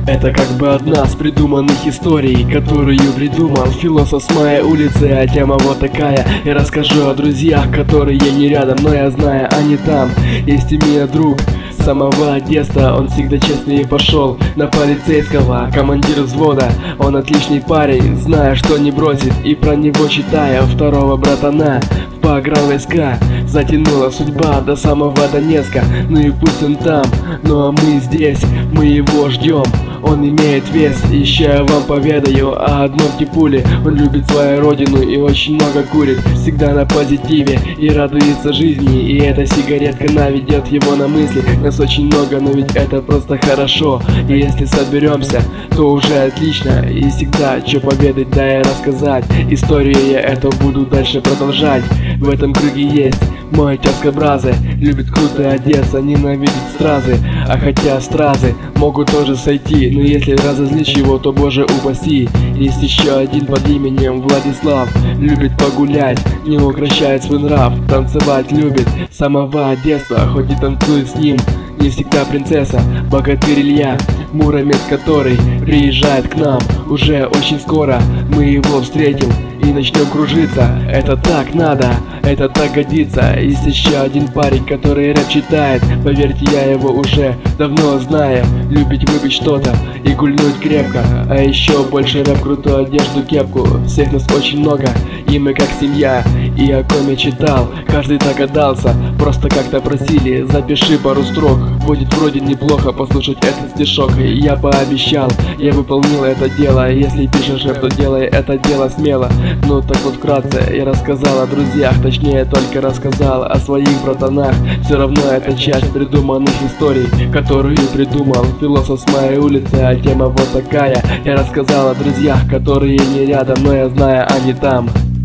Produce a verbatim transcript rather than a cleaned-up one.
Это как бы одна с придуманных историй, которую придумал философ с моей улицы, а тема вот такая. Я расскажу о друзьях, которые не рядом, но я знаю, они там. Есть у меня друг с самого детства, он всегда честный и пошел на полицейского, командир взвода. Он отличный парень, зная, что не бросит, и про него читая второго братана в погранвойска. Затянула судьба до самого Донецка, ну и пусть он там, ну а мы здесь, мы его ждем. Он имеет вес, еще я вам поведаю о одном типуле. Он любит свою родину и очень много курит, всегда на позитиве и радуется жизни. И эта сигаретка наведет его на мысли. Нас очень много, но ведь это просто хорошо. И если соберемся, то уже отлично. И всегда что поведать, да и рассказать. Историю я эту буду дальше продолжать. В этом круге есть мой тезка Бразы, любит круто одеться, ненавидит стразы. А хотя стразы могут тоже сойти, но если разозлишь его, то боже упаси. Есть еще один под именем Владислав, любит погулять, не укращает свой нрав. Танцевать любит с самого детства, хоть и танцует с ним не всегда принцесса. Богатырь Илья, Муромец, который приезжает к нам уже очень скоро. Мы его встретим и начнем кружиться. Это так надо, это так годится. Есть еще один парень, который рэп читает. Поверьте, я его уже давно знаю. Любить выпить что-то и гульнуть крепко. А еще больше рэп, крутую одежду, кепку. Всех нас очень много, и мы как семья. И о ком я читал, каждый догадался. Просто как-то просили, запиши пару строк. Будет вроде неплохо послушать этот стишок. И я пообещал, я выполнил это дело. Если пишешь рэп, то делай это дело смело. Ну так вот вкратце я рассказал о друзьях, точнее только рассказал о своих братанах. Все равно это часть придуманных историй, которую придумал философ с моей улицы, а тема вот такая. Я рассказал о друзьях, которые не рядом, но я знаю, они там.